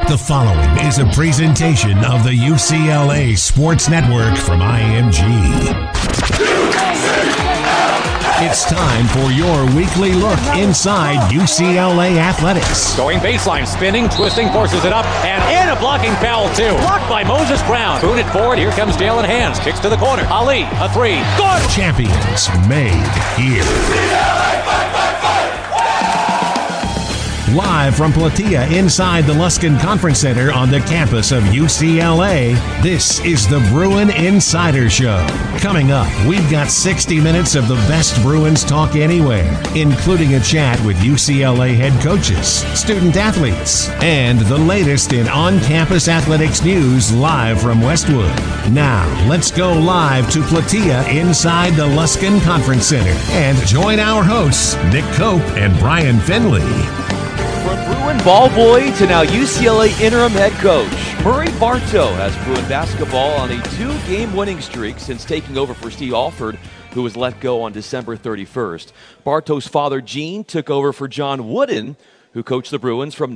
The following is a presentation of the UCLA Sports Network from IMG. It's time for your weekly look inside UCLA athletics. Going baseline, spinning, twisting, forces it up, and in a blocking foul too. Blocked by Moses Brown. Boot it forward, here comes Dalen Hands. Kicks to the corner. Ali, a three. Good! Champions made here. UCLA, fight, fight, fight! Live from Platea inside the Luskin Conference Center on the campus of UCLA, this is the Bruin Insider Show. Coming up, we've got 60 minutes of the best Bruins talk anywhere, including a chat with UCLA head coaches, student athletes, and the latest in on-campus athletics news live from Westwood. Now, let's go live to Platea inside the Luskin Conference Center and join our hosts, Nick Cope and Brian Finley. From Bruin ball boy to now UCLA interim head coach, Murray Bartow has Bruin basketball on a 2-game winning streak since taking over for Steve Alford, who was let go on December 31st. Bartow's father, Gene, took over for John Wooden, who coached the Bruins from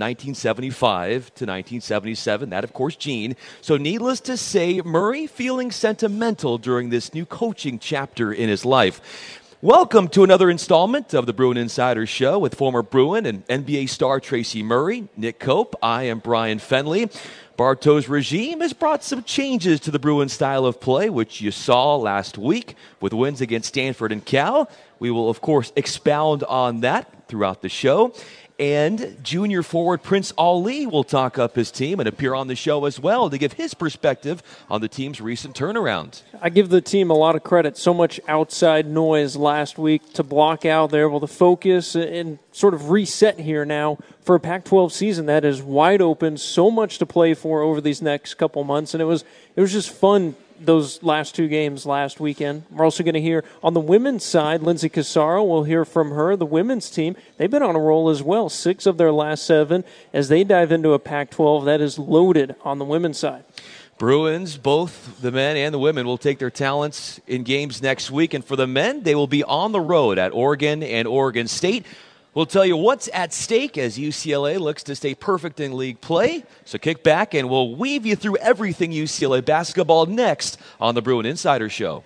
1975 to 1977. That, of course, Gene. So needless to say, Murray feeling sentimental during this new coaching chapter in his life. Welcome to another installment of the Bruin Insider Show with former Bruin and NBA star Tracy Murray, Nick Cope. I am Brian Fenley. Bartow's regime has brought some changes to the Bruin style of play, which you saw last week with wins against Stanford and Cal. We will, of course, expound on that throughout the show. And junior forward Prince Ali will talk up his team and appear on the show as well to give his perspective on the team's recent turnaround. I give the team a lot of credit. So much outside noise last week to block out. They're able to focus and sort of reset here now for a Pac-12 season that is wide open. So much to play for over these next couple months. And it was just fun, those last 2 games last weekend. We're also going to hear on the women's side, Lindsay Cassaro, we'll hear from her. The women's team, they've been on a roll as well, 6 of their last 7 as they dive into a Pac-12 that is loaded on the women's side. Bruins, both the men and the women, will take their talents in games next week. And for the men, they will be on the road at Oregon and Oregon State. We'll tell you what's at stake as UCLA looks to stay perfect in league play. So kick back and we'll weave you through everything UCLA basketball next on the Bruin Insider Show.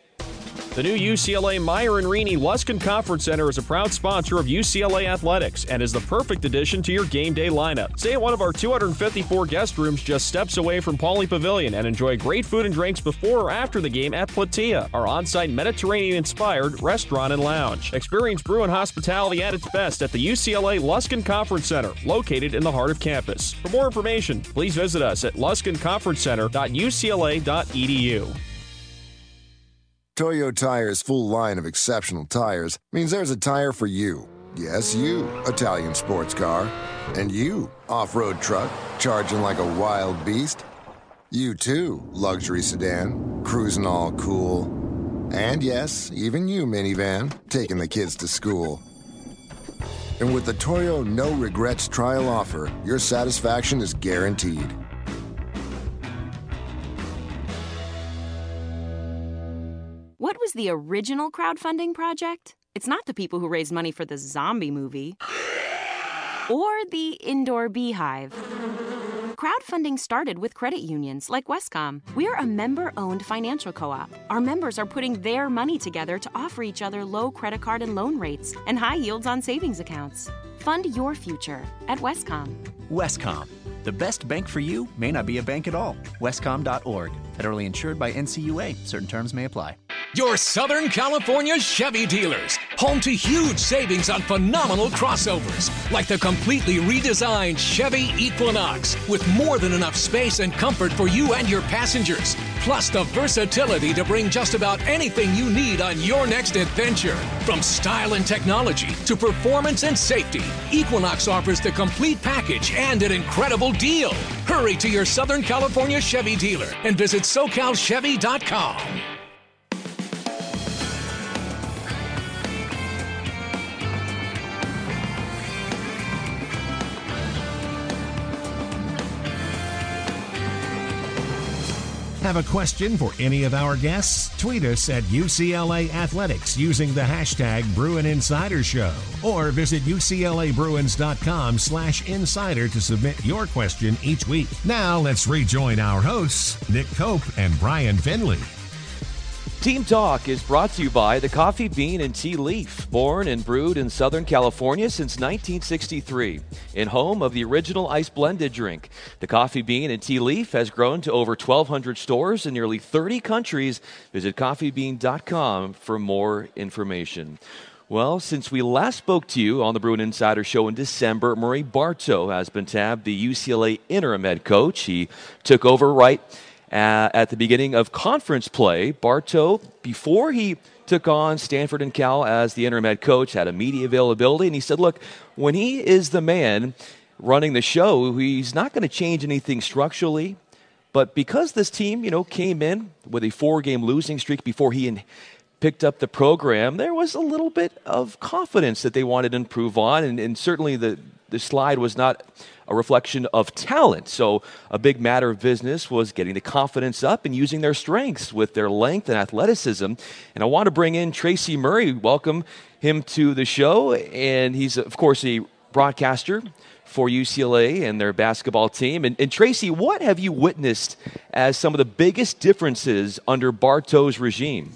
The new UCLA Meyer and Reaney Luskin Conference Center is a proud sponsor of UCLA Athletics and is the perfect addition to your game day lineup. Stay at one of our 254 guest rooms just steps away from Pauley Pavilion and enjoy great food and drinks before or after the game at Platea, our on-site Mediterranean-inspired restaurant and lounge. Experience Bruin hospitality at its best at the UCLA Luskin Conference Center, located in the heart of campus. For more information, please visit us at luskinconferencecenter.ucla.edu. Toyo Tire's full line of exceptional tires means there's a tire for you. Yes, you, Italian sports car. And you, off-road truck, charging like a wild beast. You too, luxury sedan, cruising all cool. And yes, even you, minivan, taking the kids to school. And with the Toyo No Regrets trial offer, your satisfaction is guaranteed. What was the original crowdfunding project? It's not the people who raised money for the zombie movie or the indoor beehive. Crowdfunding started with credit unions like Westcom. We're a member-owned financial co-op. Our members are putting their money together to offer each other low credit card and loan rates and high yields on savings accounts. Fund your future at Westcom. Westcom. The best bank for you may not be a bank at all. Westcom.org. Federally insured by NCUA. Certain terms may apply. Your Southern California Chevy dealers. Home to huge savings on phenomenal crossovers, like the completely redesigned Chevy Equinox, with more than enough space and comfort for you and your passengers, plus the versatility to bring just about anything you need on your next adventure. From style and technology to performance and safety, Equinox offers the complete package and an incredible deal. Hurry to your Southern California Chevy dealer and visit SoCalChevy.com. Have a question for any of our guests? Tweet us at UCLA Athletics using the hashtag Bruin Insider Show, or visit UCLABruins.com/insider to submit your question each week. Now let's rejoin our hosts, Nick Cope and Brian Finley. Team Talk is brought to you by the Coffee Bean and Tea Leaf, born and brewed in Southern California since 1963, and home of the original ice blended drink. The Coffee Bean and Tea Leaf has grown to over 1,200 stores in nearly 30 countries. Visit coffeebean.com for more information. Well, since we last spoke to you on the Bruin Insider Show in December, Murray Bartow has been tabbed the UCLA interim head coach. He took over right at the beginning of conference play. Bartow, before he took on Stanford and Cal as the interim head coach, had a media availability, and he said, look, when he is the man running the show, he's not going to change anything structurally, but because this team, came in with a 4-game losing streak before he picked up the program, there was a little bit of confidence that they wanted to improve on, and certainly the slide was not a reflection of talent. So a big matter of business was getting the confidence up and using their strengths with their length and athleticism. And I want to bring in Tracy Murray, welcome him to the show. And he's, of course, a broadcaster for UCLA and their basketball team. And Tracy, what have you witnessed as some of the biggest differences under Bartow's regime?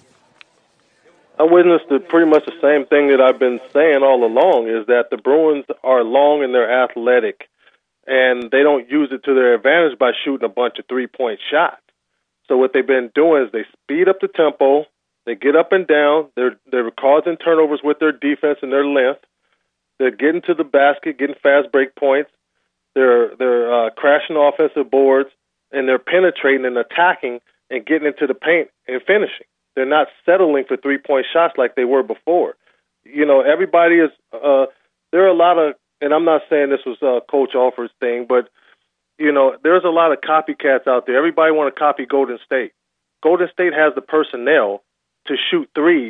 I witnessed pretty much the same thing that I've been saying all along, is that the Bruins are long and they're athletic, and they don't use it to their advantage by shooting a bunch of three-point shots. So what they've been doing is they speed up the tempo, they get up and down, they're causing turnovers with their defense and their length, they're getting to the basket, getting fast break points, they're crashing offensive boards, and they're penetrating and attacking and getting into the paint and finishing. They're not settling for three-point shots like they were before. Everybody is there are a lot of, and I'm not saying this was Coach Alford's thing, but, there's a lot of copycats out there. Everybody want to copy Golden State. Golden State has the personnel to shoot threes.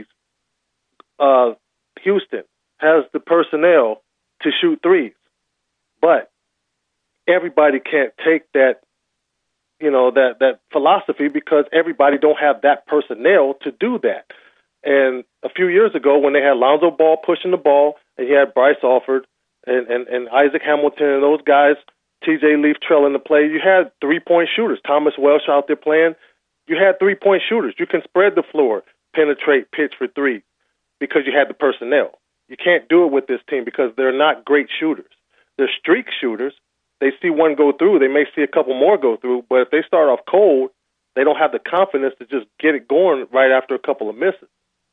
Houston has the personnel to shoot threes. But everybody can't take that, that philosophy, because everybody don't have that personnel to do that. And a few years ago, when they had Lonzo Ball pushing the ball, and he had Bryce Alford and Isaac Hamilton and those guys, TJ Leaf trailing the play, you had three-point shooters. Thomas Welsh out there playing. You had three-point shooters. You can spread the floor, penetrate, pitch for three, because you had the personnel. You can't do it with this team because they're not great shooters. They're streak shooters. They see one go through, they may see a couple more go through, but if they start off cold, they don't have the confidence to just get it going right after a couple of misses.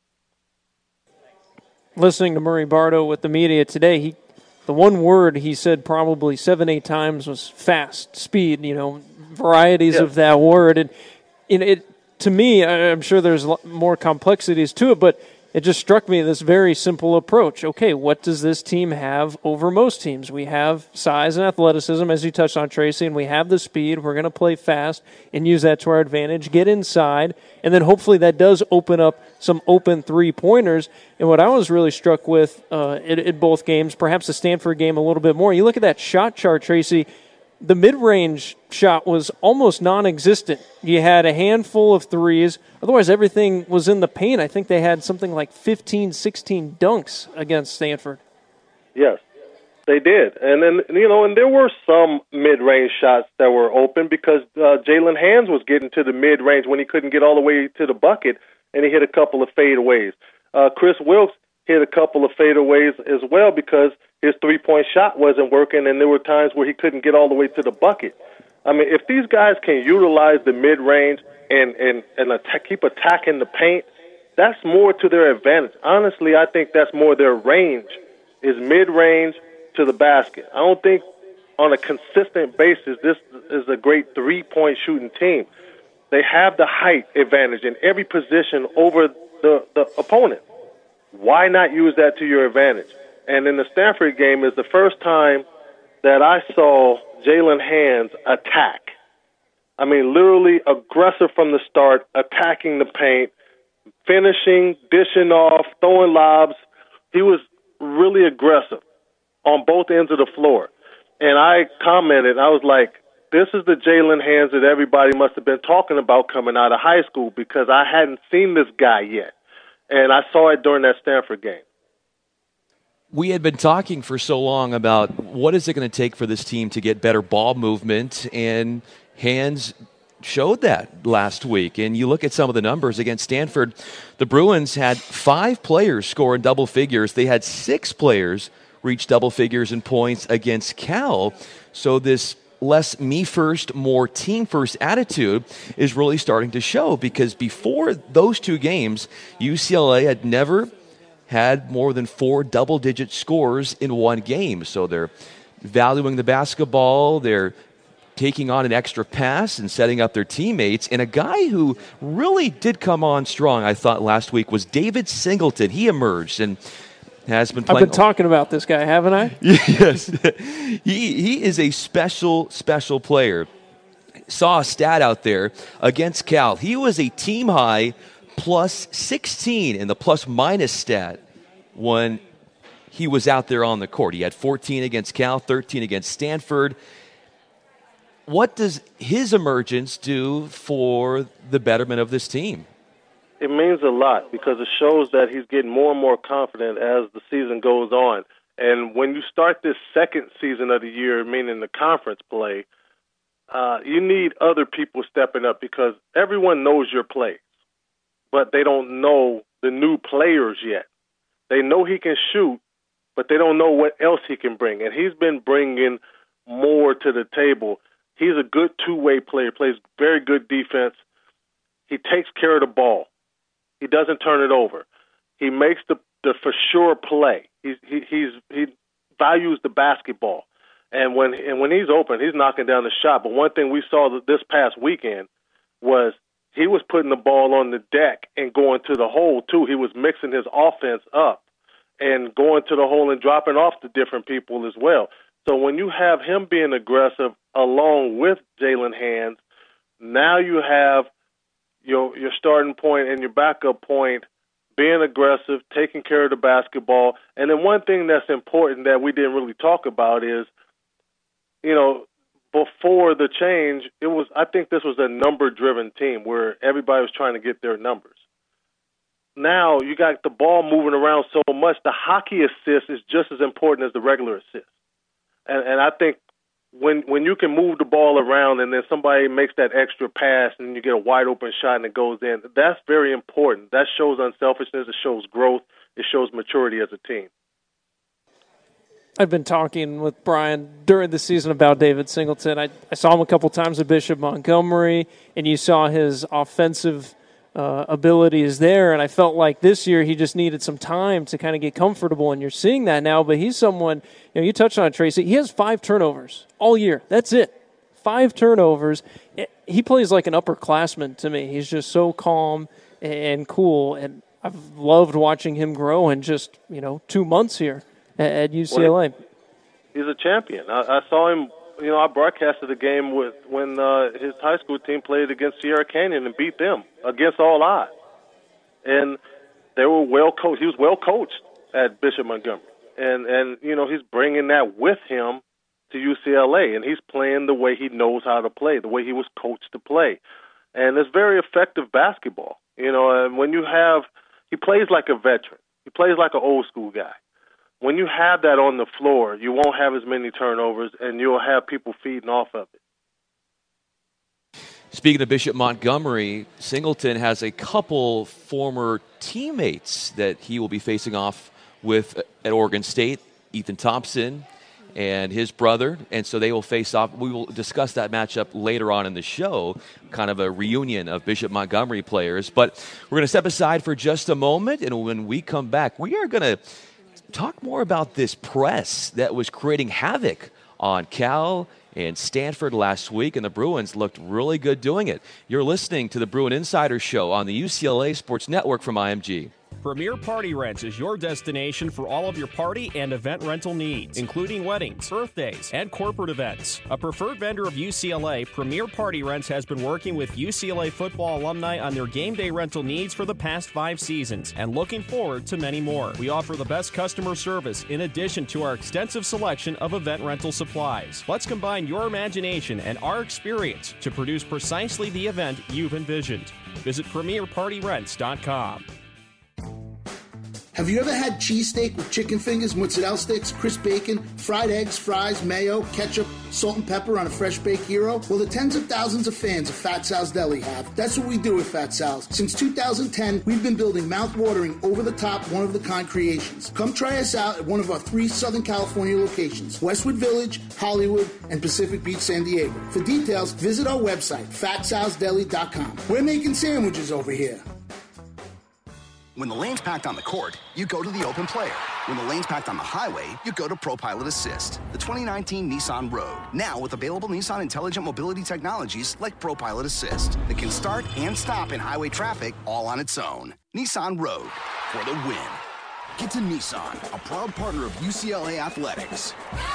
Listening to Murray Bartow with the media today, the one word he said probably 7-8 times was fast, speed, varieties of that word. And to me, I'm sure there's more complexities to it, but it just struck me this very simple approach. Okay, what does this team have over most teams? We have size and athleticism, as you touched on, Tracy, and we have the speed. We're going to play fast and use that to our advantage, get inside, and then hopefully that does open up some open three-pointers. And what I was really struck with in both games, perhaps the Stanford game a little bit more, you look at that shot chart, Tracy, the mid-range shot was almost non-existent. You had a handful of threes. Otherwise, everything was in the paint. I think they had something like 15, 16 dunks against Stanford. Yes, they did. And then, and there were some mid-range shots that were open because Jalen Hands was getting to the mid-range when he couldn't get all the way to the bucket, and he hit a couple of fadeaways. Chris Wilkes hit a couple of fadeaways as well because his three-point shot wasn't working, and there were times where he couldn't get all the way to the bucket. I mean, if these guys can utilize the mid-range and keep attacking the paint, that's more to their advantage. Honestly, I think that's more their range, is mid-range to the basket. I don't think on a consistent basis this is a great three-point shooting team. They have the height advantage in every position over the opponent. Why not use that to your advantage? And in the Stanford game is the first time that I saw Jalen Hands attack. I mean, literally aggressive from the start, attacking the paint, finishing, dishing off, throwing lobs. He was really aggressive on both ends of the floor. And I commented, I was like, this is the Jalen Hands that everybody must have been talking about coming out of high school, because I hadn't seen this guy yet. And I saw it during that Stanford game. We had been talking for so long about what is it going to take for this team to get better ball movement, and Hands showed that last week. And you look at some of the numbers against Stanford, the Bruins had 5 players score in double figures. They had 6 players reach double figures in points against Cal. So this less me first, more team first attitude is really starting to show, because before those 2 games, UCLA had never had more than 4 double-digit scores in one game. So they're valuing the basketball, they're taking on an extra pass and setting up their teammates. And a guy who really did come on strong, I thought, last week was David Singleton. He emerged and has been playing. I've been talking about this guy, haven't I? Yes. He is a special player. Saw a stat out there against Cal. He was a team-high plus 16 in the plus-minus stat when he was out there on the court. He had 14 against Cal, 13 against Stanford. What does his emergence do for the betterment of this team? It means a lot, because it shows that he's getting more and more confident as the season goes on. And when you start this second season of the year, meaning the conference play, you need other people stepping up, because everyone knows your plays, but they don't know the new players yet. They know he can shoot, but they don't know what else he can bring. And he's been bringing more to the table. He's a good two-way player, plays very good defense. He takes care of the ball. He doesn't turn it over. He makes the for sure play. He values the basketball. And when he's open, he's knocking down the shot. But one thing we saw this past weekend was he was putting the ball on the deck and going to the hole, too. He was mixing his offense up and going to the hole and dropping off to different people as well. So when you have him being aggressive along with Jalen Hands, now you have your starting point and your backup point being aggressive, taking care of the basketball. And then one thing that's important that we didn't really talk about is, before the change, I think this was a number-driven team where everybody was trying to get their numbers. Now you got the ball moving around so much, the hockey assist is just as important as the regular assist. And I think when you can move the ball around and then somebody makes that extra pass and you get a wide open shot and it goes in, that's very important. That shows unselfishness. It shows growth. It shows maturity as a team. I've been talking with Brian during the season about David Singleton. I saw him a couple times at Bishop Montgomery, and you saw his offensive abilities there, and I felt like this year he just needed some time to kind of get comfortable, and you're seeing that now. But he's someone, you touched on it, Tracy. He has 5 turnovers all year. That's it. 5 turnovers. He plays like an upperclassman to me. He's just so calm and cool, and I've loved watching him grow in just 2 months here at UCLA. He's a champion. I saw him. I broadcasted a game when his high school team played against Sierra Canyon and beat them against all odds. And they were well coached. He was well coached at Bishop Montgomery. And he's bringing that with him to UCLA, and he's playing the way he knows how to play, the way he was coached to play. And it's very effective basketball. And when he plays like a veteran. He plays like an old school guy. When you have that on the floor, you won't have as many turnovers, and you'll have people feeding off of it. Speaking of Bishop Montgomery, Singleton has a couple former teammates that he will be facing off with at Oregon State, Ethan Thompson and his brother, and so they will face off. We will discuss that matchup later on in the show, kind of a reunion of Bishop Montgomery players. But we're going to step aside for just a moment, and when we come back, we are going to talk more about this press that was creating havoc on Cal and Stanford last week, and the Bruins looked really good doing it. You're listening to the Bruin Insider Show on the UCLA Sports Network from IMG. Premier Party Rents is your destination for all of your party and event rental needs, including weddings, birthdays, and corporate events. A preferred vendor of UCLA, Premier Party Rents has been working with UCLA football alumni on their game day rental needs for the past 5 seasons and looking forward to many more. We offer the best customer service in addition to our extensive selection of event rental supplies. Let's combine your imagination and our experience to produce precisely the event you've envisioned. Visit PremierPartyRents.com. Have you ever had cheesesteak with chicken fingers, mozzarella sticks, crisp bacon, fried eggs, fries, mayo, ketchup, salt and pepper on a fresh baked hero? Well, the tens of thousands of fans of Fat Sal's Deli have. That's what we do at Fat Sal's. Since 2010, we've been building mouth-watering, over-the-top, one-of-the-kind creations. Come try us out at one of our 3 Southern California locations, Westwood Village, Hollywood, and Pacific Beach, San Diego. For details, visit our website, fatsalsdeli.com. We're making sandwiches over here. When the lane's packed on the court, you go to the open player. When the lane's packed on the highway, you go to ProPilot Assist, the 2019 Nissan Rogue. Now with available Nissan intelligent mobility technologies like ProPilot Assist that can start and stop in highway traffic all on its own. Nissan Rogue, for the win. Get to Nissan, a proud partner of UCLA Athletics.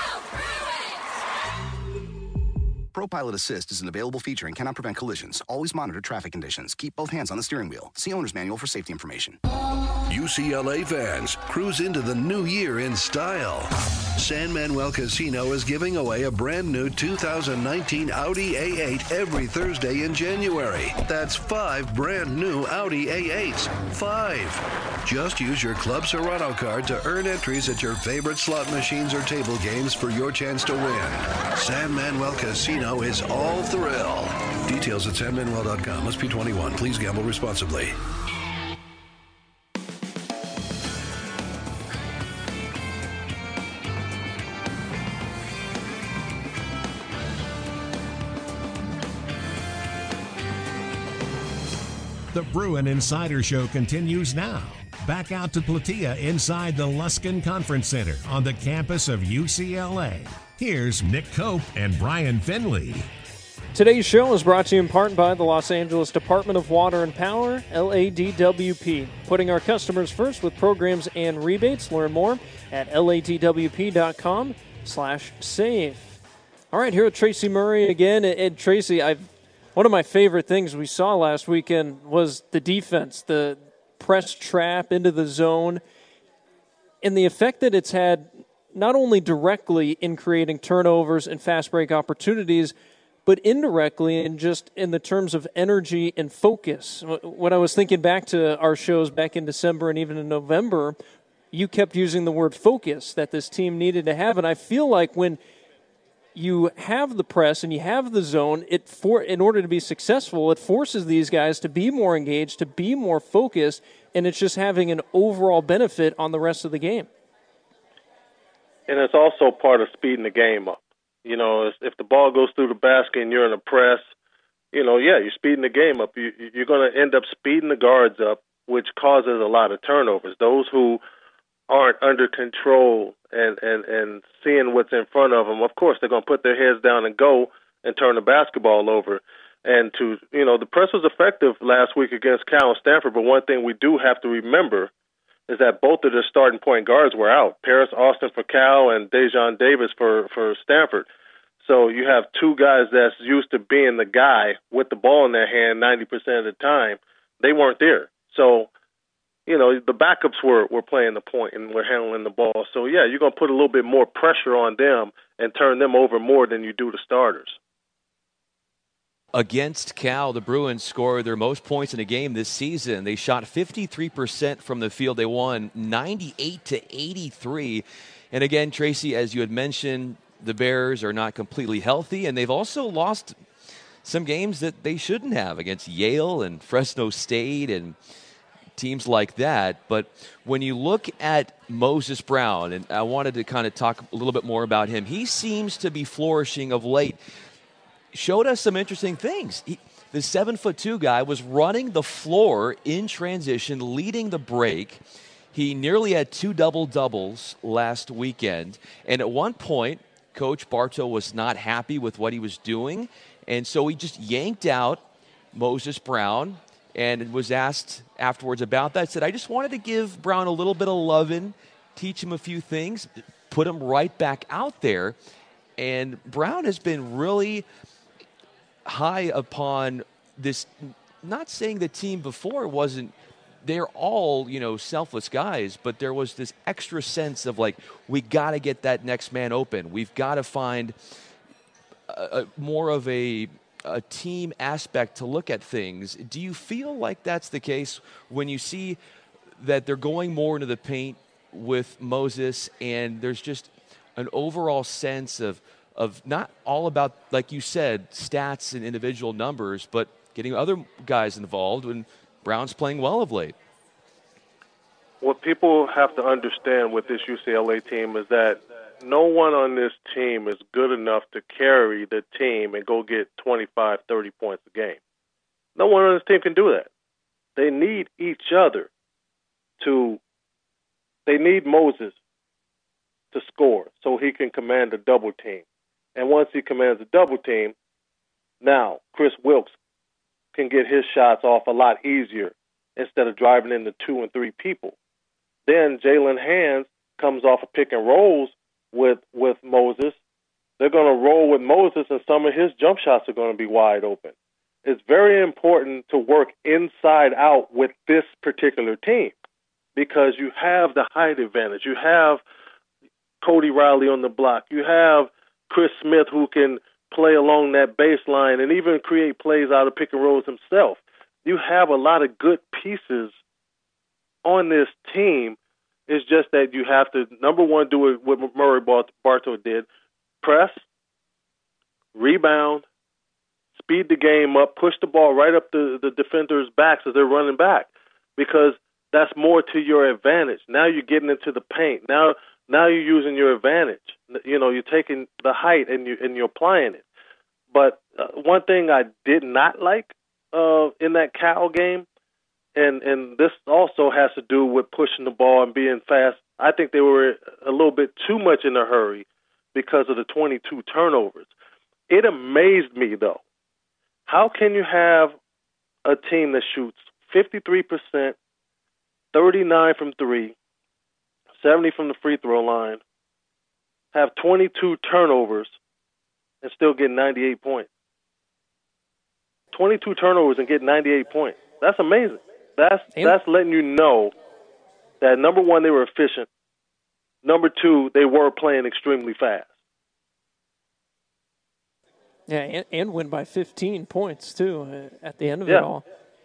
ProPilot Assist is an available feature and cannot prevent collisions. Always monitor traffic conditions. Keep both hands on the steering wheel. See owner's manual for safety information. UCLA fans, cruise into the new year in style. San Manuel Casino is giving away a brand new 2019 Audi A8 every Thursday in January. That's 5 brand new Audi A8s. 5. Just use your Club Serrano card to earn entries at your favorite slot machines or table games for your chance to win. San Manuel Casino is all thrill. Details at sanmanuel.com. Must be 21. Please gamble responsibly. The Bruin Insider Show continues now. Back out to Platea inside the Luskin Conference Center on the campus of UCLA. Here's Nick Cope and Brian Finley. Today's show is brought to you in part by the Los Angeles Department of Water and Power, LADWP, putting our customers first with programs and rebates. Learn more at ladwp.com/save. All right, here with Tracy Murray again. And Tracy, one of my favorite things we saw last weekend was the defense, the press trap into the zone, and the effect that it's had not only directly in creating turnovers and fast break opportunities, but indirectly and just in the terms of energy and focus. When I was thinking back to our shows back in December and even in November, you kept using the word focus that this team needed to have, and I feel like when you have the press and you have the zone, in order to be successful, it forces these guys to be more engaged, to be more focused, and it's just having an overall benefit on the rest of the game. And it's also part of speeding the game up. You know, if the ball goes through the basket and you're in a press, you're speeding the game up. You're going to end up speeding the guards up, which causes a lot of turnovers. Those who aren't under control and seeing what's in front of them, of course, they're going to put their heads down and go and turn the basketball over. And the press was effective last week against Cal and Stanford, but one thing we do have to remember is that both of their starting point guards were out. Paris Austin for Cal and Dejon Davis for Stanford. So you have 2 guys that's used to being the guy with the ball in their hand 90% of the time. They weren't there. So, the backups were playing the point and were handling the ball. So, you're going to put a little bit more pressure on them and turn them over more than you do the starters. Against Cal, the Bruins scored their most points in a game this season. They shot 53% from the field. They won 98-83. And again, Tracy, as you had mentioned, the Bears are not completely healthy, and they've also lost some games that they shouldn't have against Yale and Fresno State and teams like that. But when you look at Moses Brown, and I wanted to kind of talk a little bit more about him, he seems to be flourishing of late. Showed us some interesting things. The 7'2" guy was running the floor in transition, leading the break. He nearly had 2 double-doubles last weekend. And at one point, Coach Bartow was not happy with what he was doing. And so he just yanked out Moses Brown, and was asked afterwards about that. Said, I just wanted to give Brown a little bit of loving, teach him a few things, put him right back out there. And Brown has been really high upon this, not saying the team before wasn't, they're all, selfless guys, but there was this extra sense of like, we got to get that next man open. We've got to find more of a team aspect to look at things. Do you feel like that's the case when you see that they're going more into the paint with Moses, and there's just an overall sense of not all about, like you said, stats and individual numbers, but getting other guys involved, and Brown's playing well of late? What people have to understand with this UCLA team is that no one on this team is good enough to carry the team and go get 25, 30 points a game. No one on this team can do that. They need each other they need Moses to score so he can command a double team. And once he commands a double team, now Chris Wilkes can get his shots off a lot easier instead of driving into 2 and 3 people. Then Jalen Hands comes off of pick and rolls with Moses. They're going to roll with Moses, and some of his jump shots are going to be wide open. It's very important to work inside out with this particular team because you have the height advantage. You have Cody Riley on the block. You have Chris Smith who can play along that baseline and even create plays out of pick and rolls himself. You have a lot of good pieces on this team. It's just that you have to, number one, do it what Murray Bartow did. Press, rebound, speed the game up, push the ball right up the defenders' backs as they're running back because that's more to your advantage. Now you're getting into the paint. Now you're using your advantage. You're taking the height and you're applying it. But one thing I did not like in that Cal game, and this also has to do with pushing the ball and being fast, I think they were a little bit too much in a hurry because of the 22 turnovers. It amazed me, though. How can you have a team that shoots 53%, 39 from 3, 70 from the free throw line, have 22 turnovers, and still get 98 points? 22 turnovers and get 98 points. That's amazing. That's letting you know that, number one, they were efficient. Number two, they were playing extremely fast. Yeah, and win by 15 points, too, at the end of it all.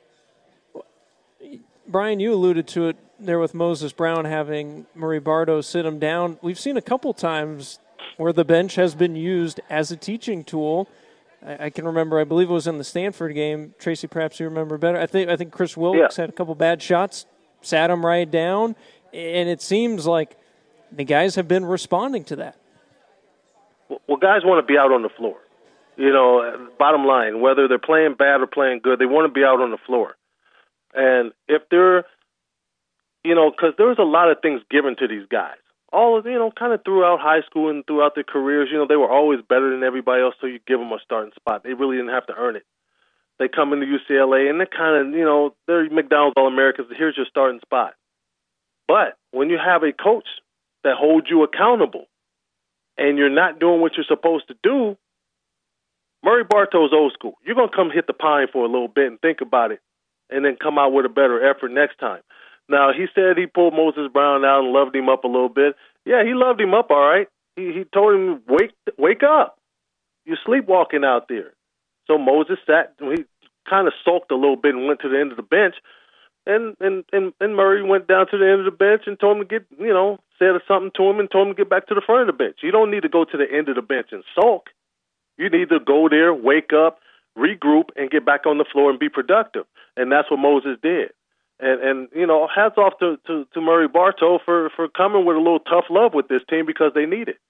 Brian, you alluded to it there with Moses Brown having Murray Bartow sit him down. We've seen a couple times where the bench has been used as a teaching tool. I can remember, I believe it was in the Stanford game. Tracy, perhaps you remember better. I think Chris Wilkes had a couple bad shots, sat him right down, and it seems like the guys have been responding to that. Well, guys want to be out on the floor. Bottom line, whether they're playing bad or playing good, they want to be out on the floor. And if they're, because there's a lot of things given to these guys. All of, kind of throughout high school and throughout their careers, they were always better than everybody else, so you give them a starting spot. They really didn't have to earn it. They come into UCLA, and they're kind of, they're McDonald's All-Americans. Here's your starting spot. But when you have a coach that holds you accountable and you're not doing what you're supposed to do, Murray Bartow's old school. You're going to come hit the pine for a little bit and think about it and then come out with a better effort next time. Now, he said he pulled Moses Brown out and loved him up a little bit. Yeah, he loved him up all right. He told him, wake up. You're sleepwalking out there. So Moses he kind of sulked a little bit and went to the end of the bench. And Murray went down to the end of the bench and told him to get, said something to him and told him to get back to the front of the bench. You don't need to go to the end of the bench and sulk. You need to go there, wake up, regroup, and get back on the floor and be productive. And that's what Moses did. And hats off to Murray Bartow for coming with a little tough love with this team because they need it.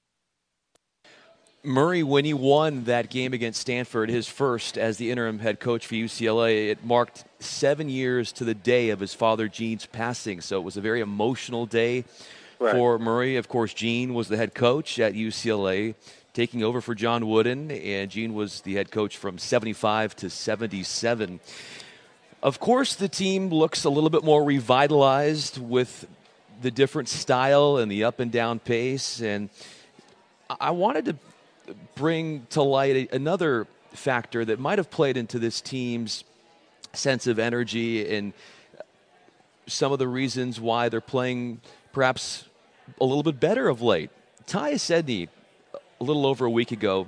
Murray, when he won that game against Stanford, his first as the interim head coach for UCLA, it marked 7 years to the day of his father Gene's passing. So it was a very emotional day for Murray. Of course, Gene was the head coach at UCLA, taking over for John Wooden, and Gene was the head coach from 75 to 77. Of course, the team looks a little bit more revitalized with the different style and the up and down pace. And I wanted to bring to light another factor that might have played into this team's sense of energy and some of the reasons why they're playing perhaps a little bit better of late. Tyus Edney, a little over a week ago,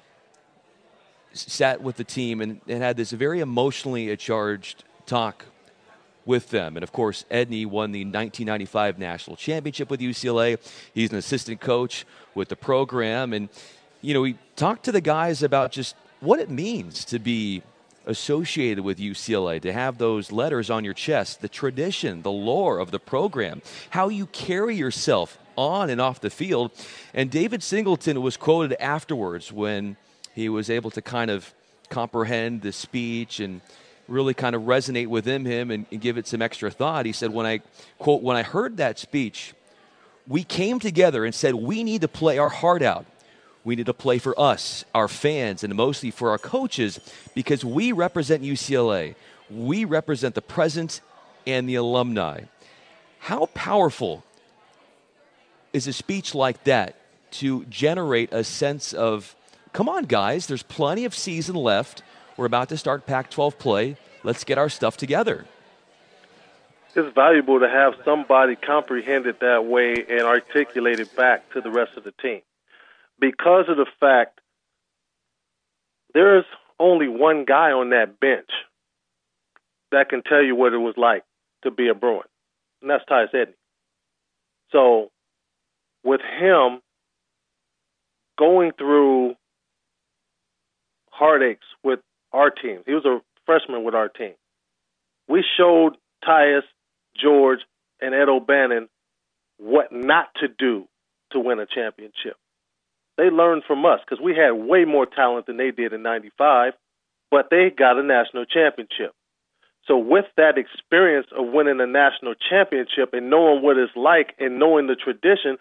sat with the team and had this very emotionally charged talk with them. And, of course, Edney won the 1995 National Championship with UCLA. He's an assistant coach with the program. And, he talked to the guys about just what it means to be associated with UCLA, to have those letters on your chest, the tradition, the lore of the program, how you carry yourself on and off the field. And David Singleton was quoted afterwards when he was able to kind of comprehend the speech and really kind of resonate within him and give it some extra thought. He said, when I heard that speech, we came together and said, we need to play our heart out. We need to play for us, our fans, and mostly for our coaches, because we represent UCLA. We represent the present and the alumni. How powerful is a speech like that to generate a sense of, come on, guys, there's plenty of season left. We're about to start Pac-12 play. Let's get our stuff together. It's valuable to have somebody comprehend it that way and articulate it back to the rest of the team. Because of the fact there's only one guy on that bench that can tell you what it was like to be a Bruin, and that's Tyus Edney. So with him going through heartaches with our team, he was a freshman with our team. We showed Tyus, George, and Ed O'Bannon what not to do to win a championship. They learned from us because we had way more talent than they did in '95, but they got a national championship. So with that experience of winning a national championship and knowing what it's like and knowing the tradition,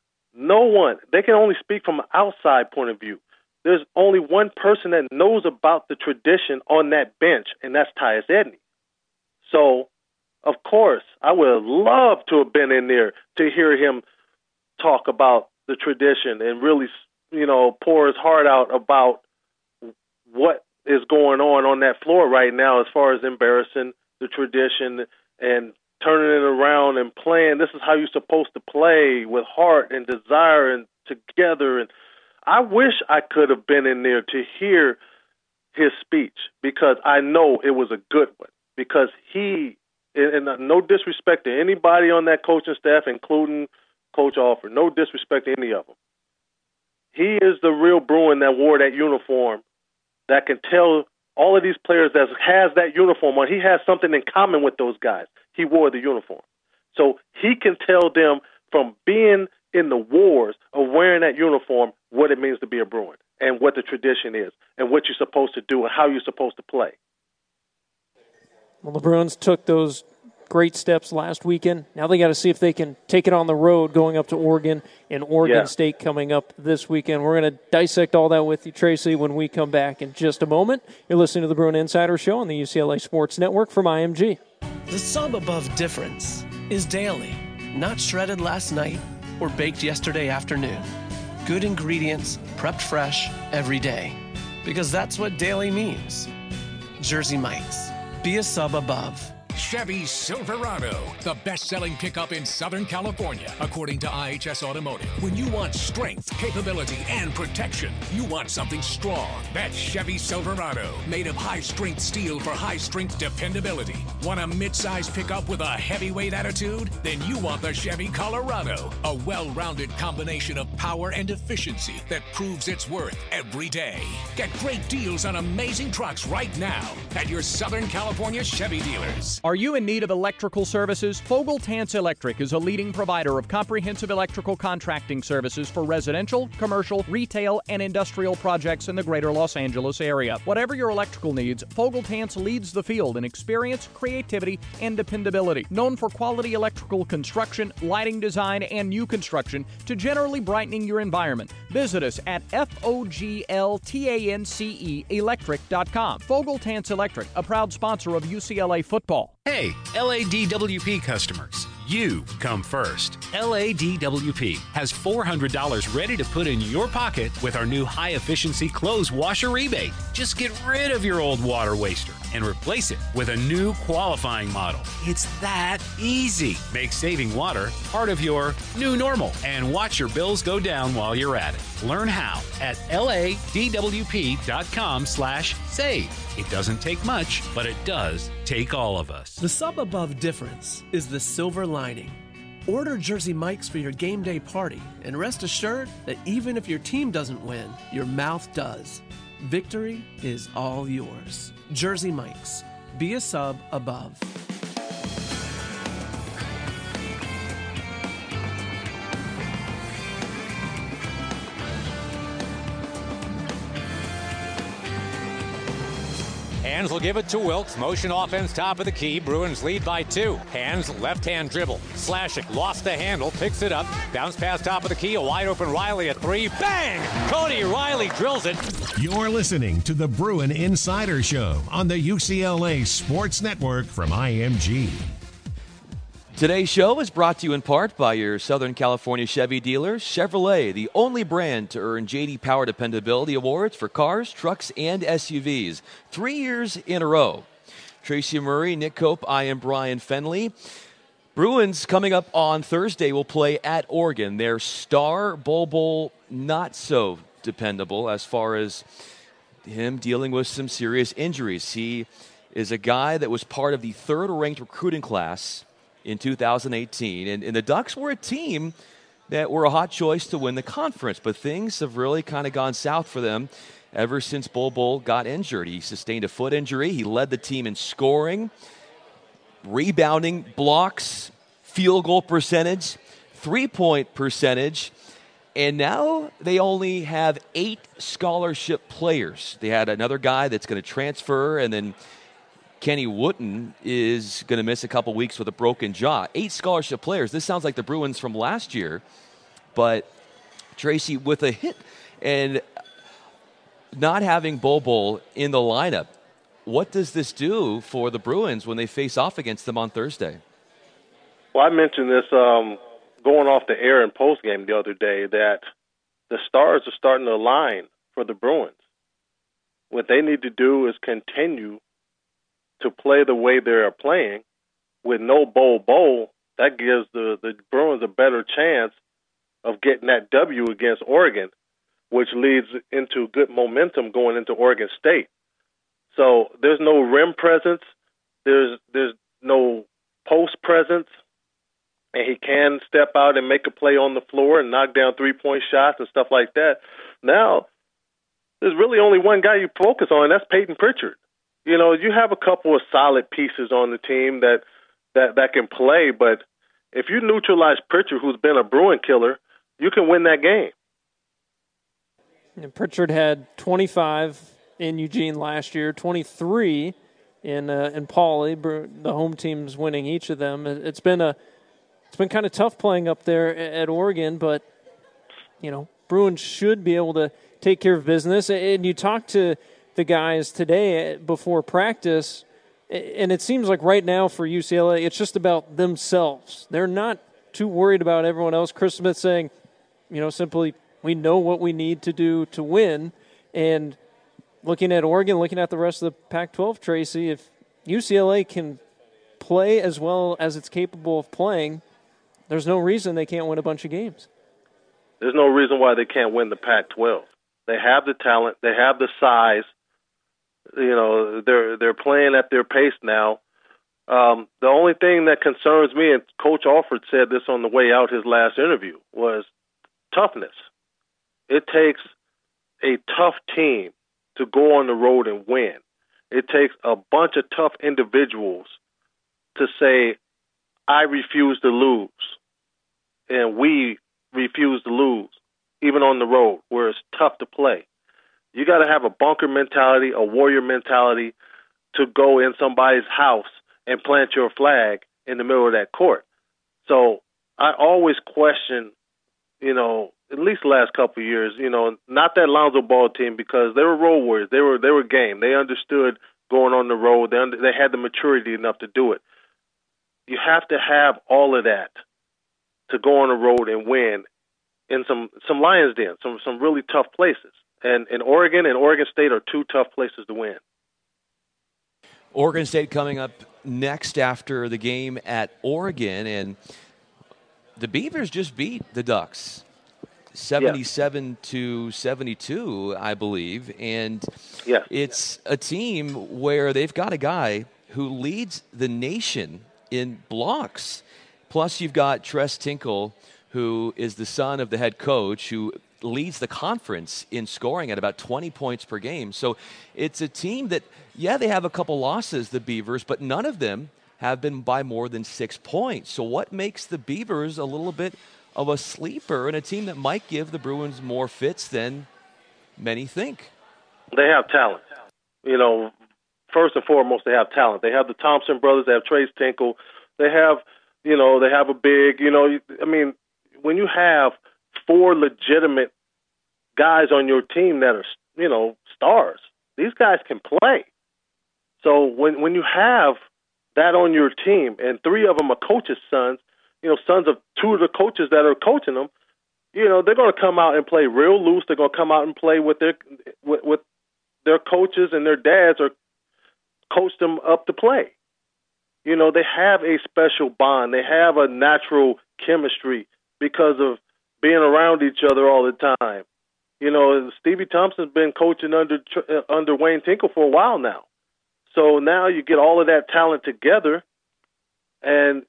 they can only speak from an outside point of view. There's only one person that knows about the tradition on that bench, and that's Tyus Edney. So, of course, I would have loved to have been in there to hear him talk about the tradition and really, pour his heart out about what is going on that floor right now as far as embarrassing the tradition and turning it around and playing. This is how you're supposed to play, with heart and desire and together. And I wish I could have been in there to hear his speech because I know it was a good one. Because he, and no disrespect to anybody on that coaching staff, including Coach Alford, no disrespect to any of them. He is the real Bruin that wore that uniform that can tell all of these players that has that uniform on, he has something in common with those guys. He wore the uniform. So he can tell them from being in the wars of wearing that uniform what it means to be a Bruin and what the tradition is and what you're supposed to do and how you're supposed to play. Well, the Bruins took those great steps last weekend. Now they got to see if they can take it on the road going up to Oregon and Oregon State coming up this weekend. We're going to dissect all that with you, Tracy, when we come back in just a moment. You're listening to the Bruin Insider Show on the UCLA Sports Network from IMG. The sub above difference is daily, not shredded last night or baked yesterday afternoon. Good ingredients, prepped fresh every day. Because that's what daily means. Jersey Mike's. Be a sub above. Chevy Silverado, the best-selling pickup in Southern California, according to IHS Automotive. When you want strength, capability, and protection, you want something strong. That's Chevy Silverado, made of high-strength steel for high-strength dependability. Want a mid-size pickup with a heavyweight attitude? Then you want the Chevy Colorado, a well-rounded combination of power and efficiency that proves its worth every day. Get great deals on amazing trucks right now at your Southern California Chevy dealers. Are you in need of electrical services? Fogeltance Electric is a leading provider of comprehensive electrical contracting services for residential, commercial, retail, and industrial projects in the greater Los Angeles area. Whatever your electrical needs, Fogeltance leads the field in experience, creativity, and dependability. Known for quality electrical construction, lighting design, and new construction to generally brighten brightening your environment. Visit us at FOGLTANCE electric.com. Fogeltance Electric, a proud sponsor of UCLA football. Hey, LADWP customers, you come first. LADWP has $400 ready to put in your pocket with our new high-efficiency clothes washer rebate. Just get rid of your old water waster and replace it with a new qualifying model. It's that easy. Make saving water part of your new normal and watch your bills go down while you're at it. Learn how at LADWP.com/save. It doesn't take much, but it does take all of us. The sub above difference is the silver lining. Order Jersey Mike's for your game day party and rest assured that even if your team doesn't win, your mouth does. Victory is all yours. Jersey Mike's. Be a sub above. Hands will give it to Wilkes. Motion offense, top of the key. Bruins lead by 2. Hands, left-hand dribble. Slashik lost the handle, picks it up. Bounce pass, top of the key. A wide open Riley at 3. Bang! Cody Riley drills it. You're listening to the Bruin Insider Show on the UCLA Sports Network from IMG. Today's show is brought to you in part by your Southern California Chevy dealers. Chevrolet, the only brand to earn J.D. Power Dependability Awards for cars, trucks, and SUVs. 3 years in a row. Tracy Murray, Nick Cope, I am Brian Fenley. Bruins coming up on Thursday will play at Oregon. Their star Bol Bol not so dependable as far as him dealing with some serious injuries. He is a guy that was part of the third-ranked recruiting class in 2018. And the Ducks were a team that were a hot choice to win the conference, but things have really kind of gone south for them ever since Bol Bol got injured. He sustained a foot injury. He led the team in scoring, rebounding, blocks, field goal percentage, three-point percentage, and now they only have 8 scholarship players. They had another guy that's going to transfer, and then Kenny Wooten is going to miss a couple weeks with a broken jaw. 8 scholarship players. This sounds like the Bruins from last year. But, Tracy, with a hit and not having Bol Bol in the lineup, what does this do for the Bruins when they face off against them on Thursday? Well, I mentioned this going off the air in postgame the other day, that the stars are starting to align for the Bruins. What they need to do is continue to play the way they are playing with no Bol Bol. That gives the Bruins a better chance of getting that W against Oregon, which leads into good momentum going into Oregon State. So there's no rim presence, there's no post presence, and he can step out and make a play on the floor and knock down three-point shots and stuff like that. Now, there's really only one guy you focus on, and that's Peyton Pritchard. You know, you have a couple of solid pieces on the team that can play, but if you neutralize Pritchard, who's been a Bruin killer, you can win that game. And Pritchard had 25 in Eugene last year, 23 in Pauley. The home team's winning each of them. It's been kind of tough playing up there at Oregon, but you know, Bruins should be able to take care of business. And you talk to the guys today before practice, and it seems like right now for UCLA, it's just about themselves. They're not too worried about everyone else. Chris Smith saying, you know, simply, we know what we need to do to win. And looking at Oregon, looking at the rest of the Pac-12, Tracy, if UCLA can play as well as it's capable of playing, there's no reason they can't win a bunch of games. There's no reason why they can't win the Pac-12. They have the talent. They have the size. You know, they're playing at their pace now. The only thing that concerns me, and Coach Alford said this on the way out his last interview, was toughness. It takes a tough team to go on the road and win. It takes a bunch of tough individuals to say, I refuse to lose, and we refuse to lose, even on the road where it's tough to play. You got to have a bunker mentality, a warrior mentality to go in somebody's house and plant your flag in the middle of that court. So I always question, at least the last couple of years, not that Lonzo Ball team, because they were role warriors. They were game. They understood going on the road. They had the maturity enough to do it. You have to have all of that to go on the road and win in some Lions Den, some really tough places. And Oregon and Oregon State are two tough places to win. Oregon State coming up next after the game at Oregon, and the Beavers just beat the Ducks 77-72, I believe. And it's a team where they've got a guy who leads the nation in blocks. Plus, you've got Tres Tinkle, who is the son of the head coach, who leads the conference in scoring at about 20 points per game. So it's a team that, they have a couple losses, the Beavers, but none of them have been by more than 6 points. So what makes the Beavers a little bit of a sleeper and a team that might give the Bruins more fits than many think? They have talent. First and foremost, they have talent. They have the Thompson brothers. They have Tres Tinkle. They have, they have a big, when you have 4 legitimate guys on your team that are, stars, these guys can play. So when you have that on your team, and 3 of them are coaches' sons, sons of 2 of the coaches that are coaching them, they're going to come out and play real loose. They're going to come out and play with their coaches, and their dads are coach them up to play. They have a special bond. They have a natural chemistry because of being around each other all the time. Stevie Thompson's been coaching under Wayne Tinkle for a while now. So now you get all of that talent together, and,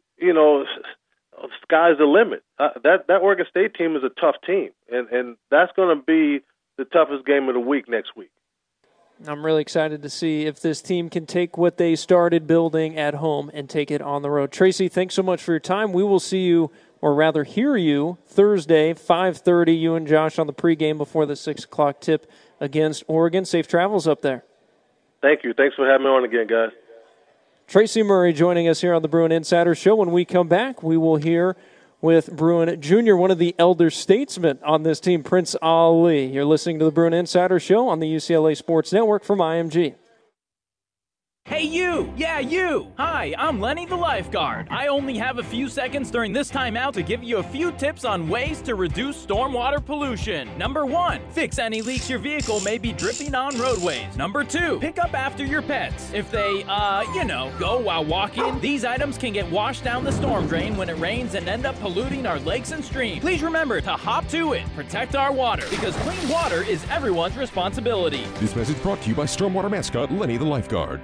sky's the limit. That Oregon State team is a tough team, and that's going to be the toughest game of the week next week. I'm really excited to see if this team can take what they started building at home and take it on the road. Tracy, thanks so much for your time. We will see you, or rather hear you, Thursday, 5:30, you and Josh on the pregame before the 6 o'clock tip against Oregon. Safe travels up there. Thank you. Thanks for having me on again, guys. Tracy Murray joining us here on the Bruin Insider Show. When we come back, we will hear with Bruin Jr., one of the elder statesmen on this team, Prince Ali. You're listening to the Bruin Insider Show on the UCLA Sports Network from IMG. Hey, you! Yeah, you! Hi, I'm Lenny the lifeguard. I only have a few seconds during this timeout to give you a few tips on ways to reduce stormwater pollution. Number 1, fix any leaks your vehicle may be dripping on roadways. Number 2, pick up after your pets. If they, go while walking, these items can get washed down the storm drain when it rains and end up polluting our lakes and streams. Please remember to hop to it. Protect our water, because clean water is everyone's responsibility. This message brought to you by Stormwater mascot Lenny the lifeguard.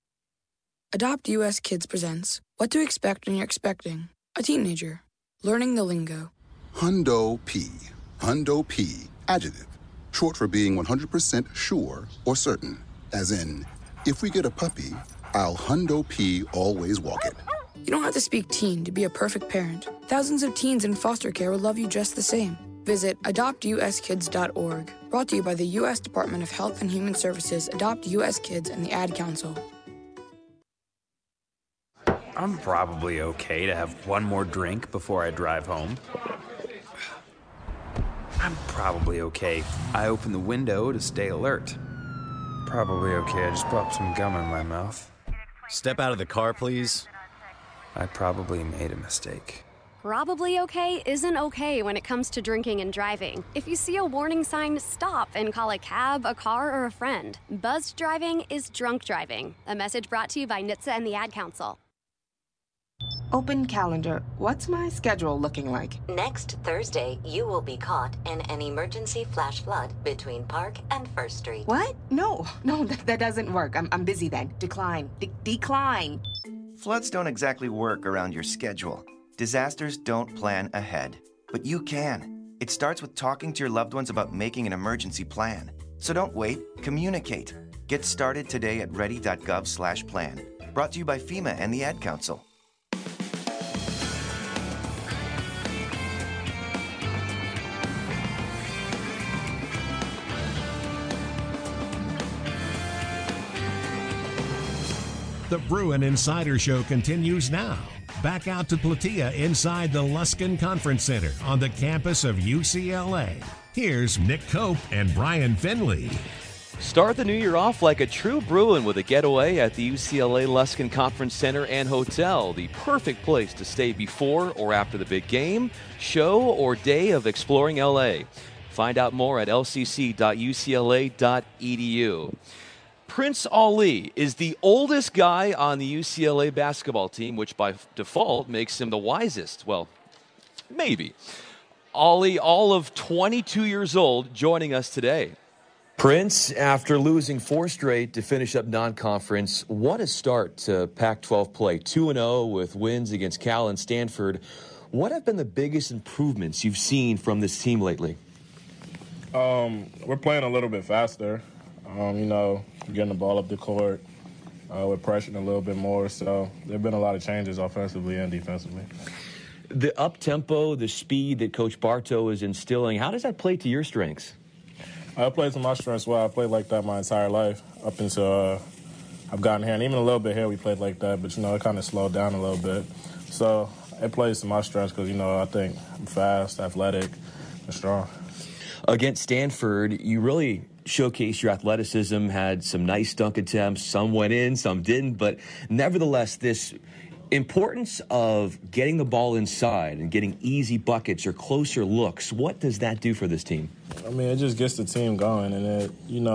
Adopt US Kids presents What to Expect When You're Expecting a Teenager. Learning the lingo. Hundo P. Hundo P. Adjective. Short for being 100% sure or certain. As in, if we get a puppy, I'll Hundo P always walk it. You don't have to speak teen to be a perfect parent. Thousands of teens in foster care would love you just the same. Visit adoptuskids.org. Brought to you by the U.S. Department of Health and Human Services, Adopt U.S. Kids, and the Ad Council. I'm probably okay to have one more drink before I drive home. I'm probably okay. I open the window to stay alert. Probably okay. I just popped some gum in my mouth. Step out of the car, please. I probably made a mistake. Probably okay isn't okay when it comes to drinking and driving. If you see a warning sign, stop and call a cab, a car, or a friend. Buzzed driving is drunk driving. A message brought to you by NHTSA and the Ad Council. Open calendar. What's my schedule looking like? Next Thursday, you will be caught in an emergency flash flood between Park and First Street. What? No, that doesn't work. I'm busy then. Decline. Decline. Floods don't exactly work around your schedule. Disasters don't plan ahead. But you can. It starts with talking to your loved ones about making an emergency plan. So don't wait. Communicate. Get started today at ready.gov/plan. Brought to you by FEMA and the Ad Council. The Bruin Insider Show continues now. back out to Platea inside the Luskin Conference Center on the campus of UCLA. Here's Nick Cope and Brian Finley. Start the new year off like a true Bruin with a getaway at the UCLA Luskin Conference Center and Hotel, the perfect place to stay before or after the big game, show, or day of exploring LA. Find out more at lcc.ucla.edu. Prince Ali is the oldest guy on the UCLA basketball team, which by default makes him the wisest. Well, maybe. Ali, all of 22 years old, joining us today. Prince, after losing 4 straight to finish up non-conference, what a start to Pac-12 play. 2-0 with wins against Cal and Stanford. What have been the biggest improvements you've seen from this team lately? We're playing a little bit faster. Getting the ball up the court. We're pressuring a little bit more. So there have been a lot of changes offensively and defensively. The up-tempo, the speed that Coach Bartow is instilling, how does that play to your strengths? I played to my strengths well. I played like that my entire life up until I've gotten here. And even a little bit here we played like that, but, it kind of slowed down a little bit. So it plays to my strengths because, I think I'm fast, athletic, and strong. Against Stanford, you really showcased your athleticism, had some nice dunk attempts. Some went in, some didn't. But nevertheless, this importance of getting the ball inside and getting easy buckets or closer looks, what does that do for this team? It just gets the team going. And,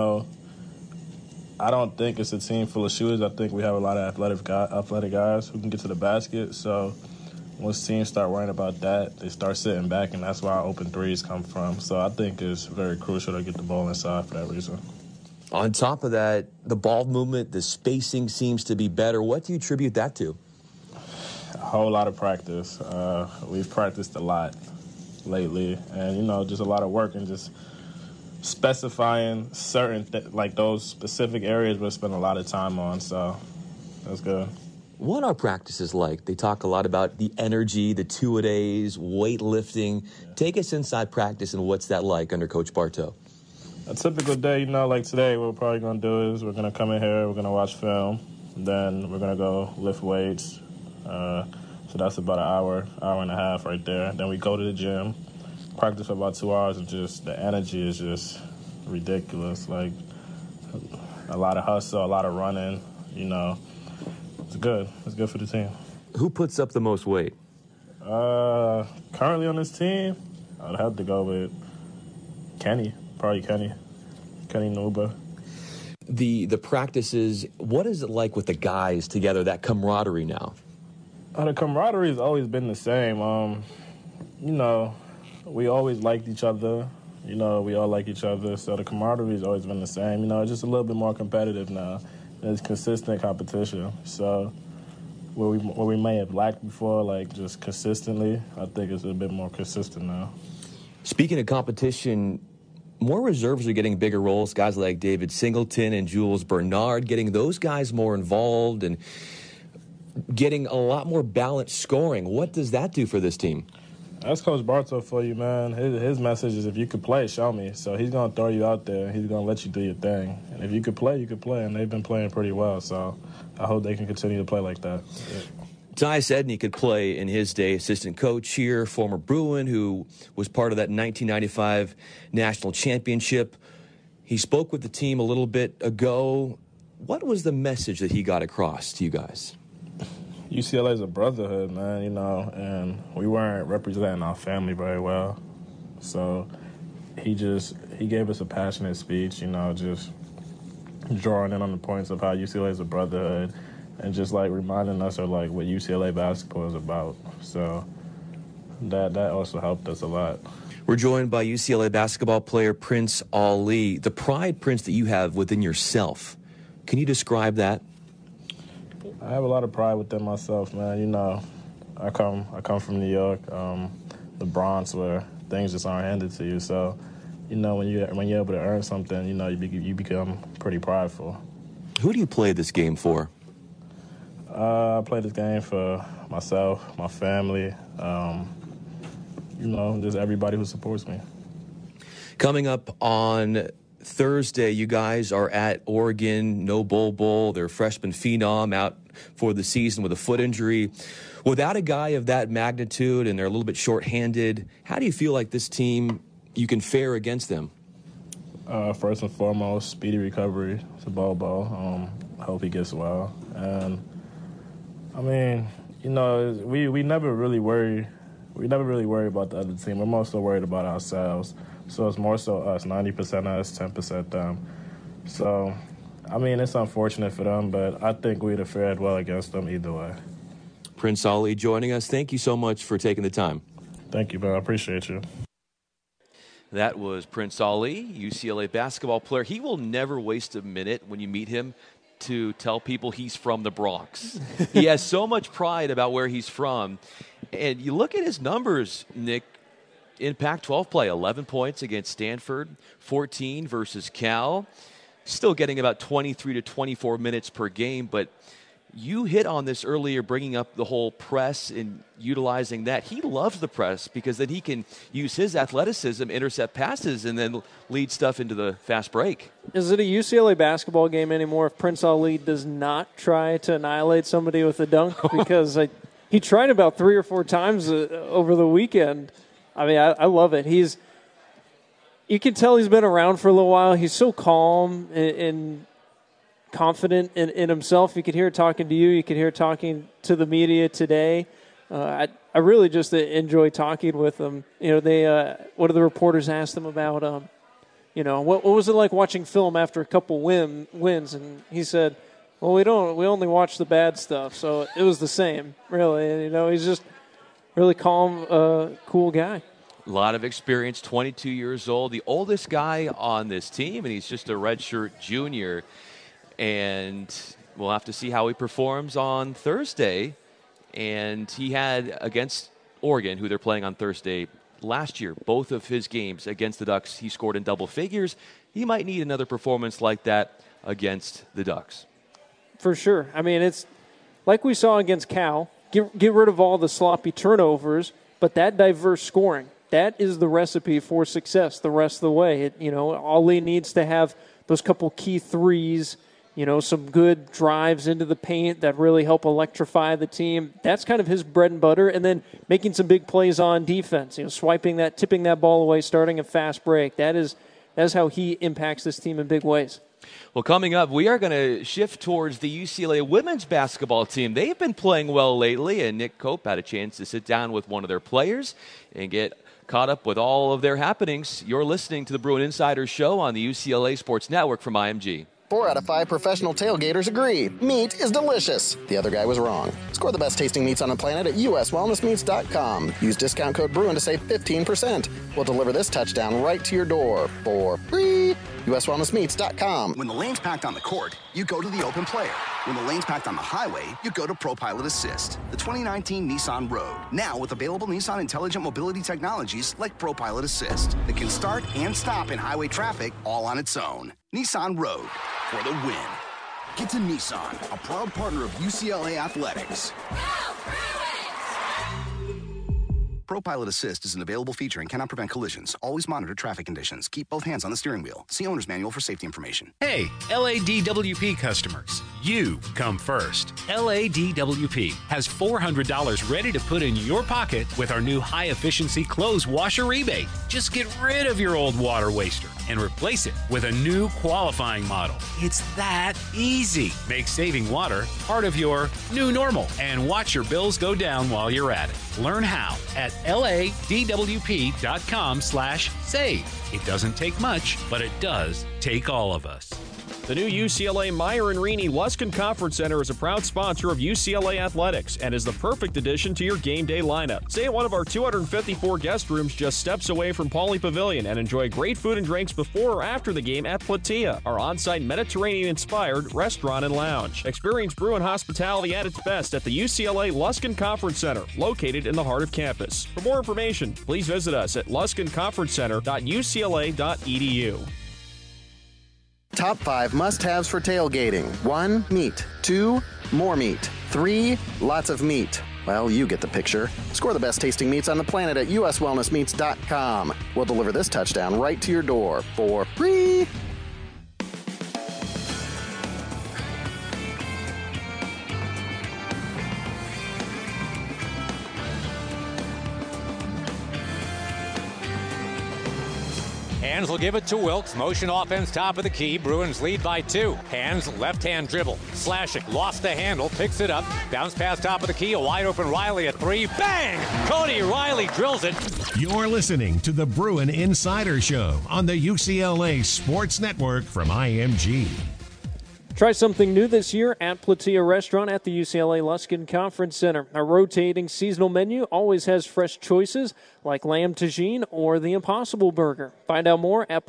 I don't think it's a team full of shooters. I think we have a lot of athletic guys who can get to the basket. So once teams start worrying about that, they start sitting back, and that's where our open threes come from. So I think it's very crucial to get the ball inside for that reason. On top of that, the ball movement, the spacing seems to be better. What do you attribute that to? A whole lot of practice. We've practiced a lot lately, and, just a lot of work and just specifying certain, those specific areas we'll spend a lot of time on, so that's good. What are practices like? They talk a lot about the energy, the two-a-days, weightlifting. Yeah. Take us inside practice, and what's that like under Coach Bartow? A typical day, like today, what we're probably going to do is we're going to come in here, we're going to watch film, then we're going to go lift weights. So that's about an hour and a half right there. Then we go to the gym, practice for about 2 hours, and just the energy is just ridiculous. Like a lot of hustle, a lot of running, It's good. It's good for the team. Who puts up the most weight? Currently on this team, I'd have to go with Kenny. Probably Kenny Nuba. The practices, what is it like with the guys together, that camaraderie now? The camaraderie has always been the same. We always liked each other. We all like each other, so the camaraderie has always been the same. It's just a little bit more competitive now. It's consistent competition. So where we may have lacked before, just consistently, I think it's a bit more consistent now. Speaking of competition, more reserves are getting bigger roles. Guys like David Singleton and Jules Bernard, getting those guys more involved and getting a lot more balanced scoring. What does that do for this team? That's Coach Bartow for you, man. His message is if you could play, show me. So he's going to throw you out there. He's going to let you do your thing. And if you could play, you could play. And they've been playing pretty well. So I hope they can continue to play like that. Yeah. Tyus Edney could play in his day, assistant coach here, former Bruin who was part of that 1995 national championship. He spoke with the team a little bit ago. What was the message that he got across to you guys? UCLA is a brotherhood, man, and we weren't representing our family very well. So he gave us a passionate speech, just drawing in on the points of how UCLA is a brotherhood and just, reminding us of, what UCLA basketball is about. So that also helped us a lot. We're joined by UCLA basketball player Prince Ali. The pride, Prince, that you have within yourself, can you describe that? I have a lot of pride within myself, man. I come from New York, the Bronx, where things just aren't handed to you. So, when you're able to earn something, you become pretty prideful. Who do you play this game for? I play this game for myself, my family, just everybody who supports me. Coming up on Thursday, you guys are at Oregon, no Bowl. Their freshman phenom out for the season with a foot injury. Without a guy of that magnitude, and they're a little bit shorthanded, how do you feel like this team, you can fare against them? First and foremost, speedy recovery to Bobo. Hope he gets well. And, I mean, you know, we never really worry. We never really worry about the other team. We're more so worried about ourselves. So it's more so us, 90% us, 10% them. So, I mean, it's unfortunate for them, but I think we'd have fared well against them either way. Prince Ali joining us. Thank you so much for taking the time. Thank you, man. I appreciate you. That was Prince Ali, UCLA basketball player. He will never waste a minute when you meet him to tell people he's from the Bronx. He has so much pride about where he's from. And you look at his numbers, Nick, in Pac-12 play, 11 points against Stanford, 14 versus Cal. Still getting about 23 to 24 minutes per game, but you hit on this earlier, bringing up the whole press and utilizing that. He loves the press because then he can use his athleticism, intercept passes, and then lead stuff into the fast break. Is it a UCLA basketball game anymore if Prince Ali does not try to annihilate somebody with a dunk? Because he tried about 3 or 4 times over the weekend. I mean, I love it. You can tell he's been around for a little while. He's so calm and confident in himself. You could hear it talking to you. You could hear it talking to the media today. I really just enjoy talking with him. You know, one of the reporters asked him about, you know, what was it like watching film after a couple wins? And he said, well, we only watch the bad stuff. So it was the same, really. And, you know, he's just really calm, cool guy. A lot of experience, 22 years old, the oldest guy on this team, and he's just a redshirt junior. And we'll have to see how he performs on Thursday. And he had against Oregon, who they're playing on Thursday, last year, both of his games against the Ducks, he scored in double figures. He might need another performance like that against the Ducks. For sure. I mean, it's like we saw against Cal. Get rid of all the sloppy turnovers, but that diverse scoring, that is the recipe for success the rest of the way. Ali needs to have those couple key threes, you know, some good drives into the paint that really help electrify the team. That's kind of his bread and butter. And then making some big plays on defense, you know, swiping that, tipping that ball away, starting a fast break. That's how he impacts this team in big ways. Well, coming up, we are going to shift towards the UCLA women's basketball team. They've been playing well lately, and Nick Cope had a chance to sit down with one of their players and get caught up with all of their happenings. You're listening to the Bruin Insider Show on the UCLA Sports Network from IMG. 4 out of 5 professional tailgaters agree. Meat is delicious. The other guy was wrong. Score the best tasting meats on the planet at uswellnessmeats.com. Use discount code Bruin to save 15%. We'll deliver this touchdown right to your door for free. uswellnessmeats.com. When the lane's packed on the court, you go to the open player. When the lane's packed on the highway, you go to ProPilot Assist, the 2019 Nissan Rogue. Now with available Nissan intelligent mobility technologies like ProPilot Assist that can start and stop in highway traffic all on its own. Nissan Rogue, for the win. Get to Nissan, a proud partner of UCLA Athletics. ProPilot Assist is an available feature and cannot prevent collisions. Always monitor traffic conditions. Keep both hands on the steering wheel. See owner's manual for safety information. Hey, LADWP customers, you come first. LADWP has $400 ready to put in your pocket with our new high-efficiency clothes washer rebate. Just get rid of your old water waster and replace it with a new qualifying model. It's that easy. Make saving water part of your new normal and watch your bills go down while you're at it. Learn how at LADWP.com/save. It doesn't take much, but it does take all of us. The new UCLA Myron Reaney Luskin Conference Center is a proud sponsor of UCLA Athletics and is the perfect addition to your game day lineup. Stay at one of our 254 guest rooms just steps away from Pauley Pavilion and enjoy great food and drinks before or after the game at Platea, our on-site Mediterranean-inspired restaurant and lounge. Experience Bruin hospitality at its best at the UCLA Luskin Conference Center, located in the heart of campus. For more information, please visit us at luskinconferencecenter.ucla.edu. Top 5 must-haves for tailgating. 1, meat. 2, more meat. 3, lots of meat. Well, you get the picture. Score the best tasting meats on the planet at uswellnessmeats.com. We'll deliver this touchdown right to your door for free. Hands will give it to Wilkes. Motion offense, top of the key. Bruins lead by 2. Hands, left-hand dribble. Slashik lost the handle, picks it up. Bounce pass, top of the key. A wide-open Riley at 3. Bang! Cody Riley drills it. You're listening to the Bruin Insider Show on the UCLA Sports Network from IMG. Try something new this year at Platia Restaurant at the UCLA Luskin Conference Center. Our rotating seasonal menu always has fresh choices like lamb tagine or the Impossible Burger. Find out more at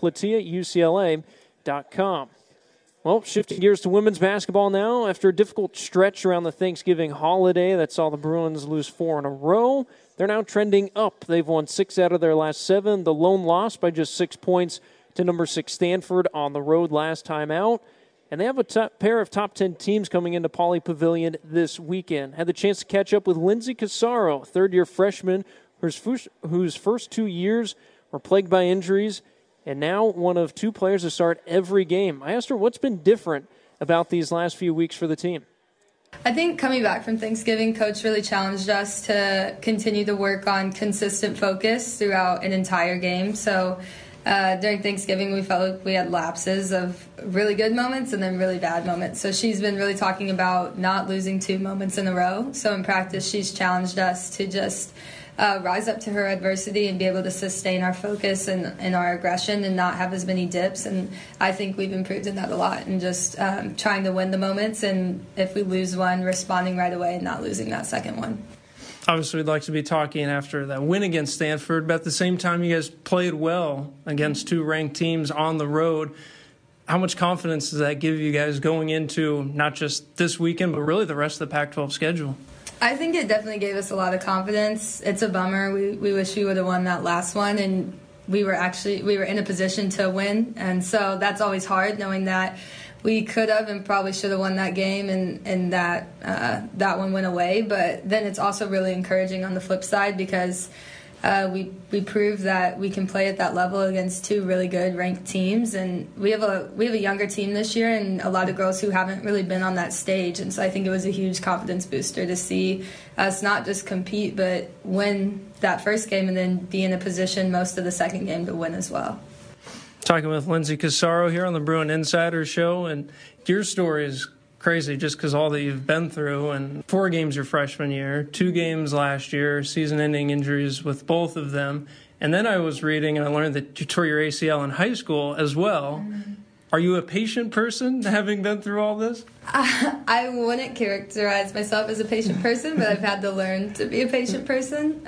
platiaucla.com. Well, shifting gears to women's basketball now. After a difficult stretch around the Thanksgiving holiday that saw the Bruins lose 4 in a row, they're now trending up. They've won 6 out of their last 7. The lone loss by just 6 points to number 6 Stanford on the road last time out. And they have a pair of top 10 teams coming into Pauley Pavilion this weekend. Had the chance to catch up with Lindsay Cassaro, third-year freshman whose first 2 years were plagued by injuries, and now one of 2 players to start every game. I asked her what's been different about these last few weeks for the team. I think coming back from Thanksgiving, Coach really challenged us to continue to work on consistent focus throughout an entire game. So during Thanksgiving, we felt like we had lapses of really good moments and then really bad moments. So she's been really talking about not losing 2 moments in a row. So in practice, she's challenged us to just rise up to her adversity and be able to sustain our focus and our aggression and not have as many dips. And I think we've improved in that a lot and just trying to win the moments. And if we lose one, responding right away and not losing that second one. Obviously, we'd like to be talking after that win against Stanford, but at the same time, you guys played well against 2 ranked teams on the road. How much confidence does that give you guys going into not just this weekend, but really the rest of the Pac-12 schedule? I think it definitely gave us a lot of confidence. It's a bummer. We wish we would have won that last one, and we were in a position to win, and so that's always hard knowing that we could have and probably should have won that game, and that one went away. But then it's also really encouraging on the flip side because we proved that we can play at that level against 2 really good ranked teams, and we have a younger team this year and a lot of girls who haven't really been on that stage. And so I think it was a huge confidence booster to see us not just compete but win that first game and then be in a position most of the second game to win as well. Talking with Lindsay Cassaro here on the Bruin Insider Show, and your story is crazy just because all that you've been through, and 4 games your freshman year, 2 games last year, season-ending injuries with both of them, and then I was reading and I learned that you tore your ACL in high school as well. Mm-hmm. Are you a patient person, having been through all this? I wouldn't characterize myself as a patient person, but I've had to learn to be a patient person.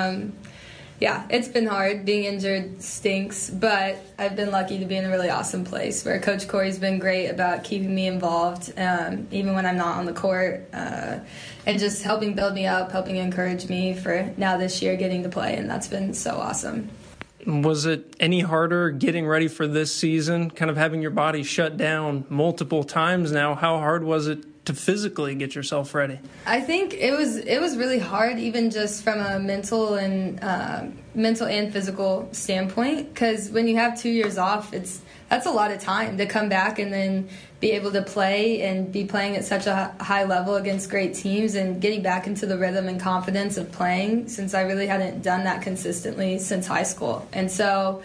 Yeah, it's been hard. Being injured stinks, but I've been lucky to be in a really awesome place where Coach Corey's been great about keeping me involved, even when I'm not on the court, and just helping build me up, helping encourage me for now this year getting to play, and that's been so awesome. Was it any harder getting ready for this season, kind of having your body shut down multiple times now? How hard was it to physically get yourself ready? I think it was really hard, even just from a mental and physical standpoint, because when you have 2 years off, that's a lot of time to come back and then be able to play and be playing at such a high level against great teams and getting back into the rhythm and confidence of playing, since I really hadn't done that consistently since high school. And so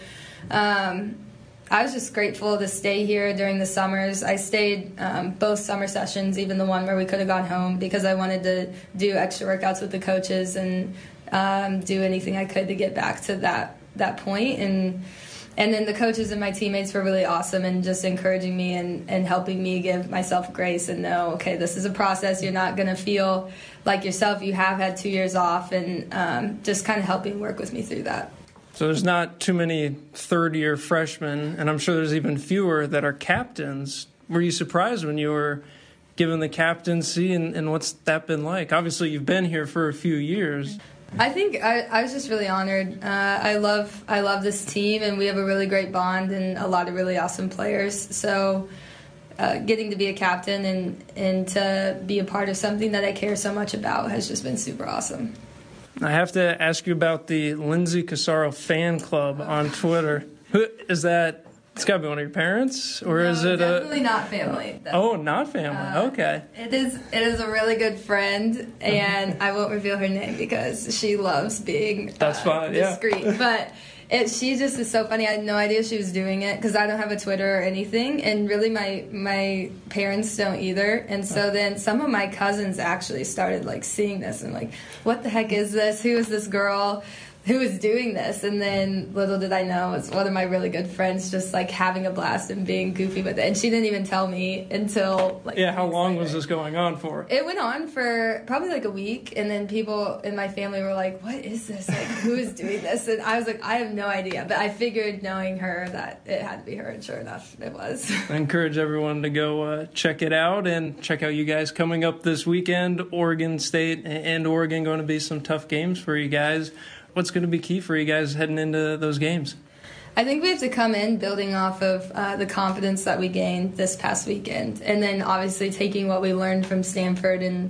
I was just grateful to stay here during the summers. I stayed both summer sessions, even the one where we could have gone home, because I wanted to do extra workouts with the coaches and do anything I could to get back to that point. And then the coaches and my teammates were really awesome and just encouraging me and helping me give myself grace and know, okay, this is a process. You're not going to feel like yourself. You have had 2 years off, and just kind of helping work with me through that. So there's not too many third-year freshmen, and I'm sure there's even fewer that are captains. Were you surprised when you were given the captaincy, and what's that been like? Obviously, you've been here for a few years. I think I was just really honored. I love this team, and we have a really great bond and a lot of really awesome players. So getting to be a captain and to be a part of something that I care so much about has just been super awesome. I have to ask you about the Lindsay Cassaro fan club on Twitter. Who is that? It's got to be one of your parents, or is it definitely not family? Oh, not family. Okay. It is a really good friend, and I won't reveal her name because she loves being That's fine. discreet. Yeah. But She just is so funny. I had no idea she was doing it because I don't have a Twitter or anything, and really my parents don't either. And so then some of my cousins actually started like seeing this and like, what the heck is this? Who is this girl who is doing this? And then little did I know, it's one of my really good friends just like having a blast and being goofy with it. And she didn't even tell me until like how long was this going on for? It went on for probably like a week, and then people in my family were like, what is this? Like, who is doing this? And I was like, I have no idea. But I figured, knowing her, that it had to be her, and sure enough, it was. I encourage everyone to go check it out and check out you guys coming up this weekend. Oregon State and Oregon going to be some tough games for you guys. What's going to be key for you guys heading into those games? I think we have to come in building off of the confidence that we gained this past weekend, and then obviously taking what we learned from Stanford and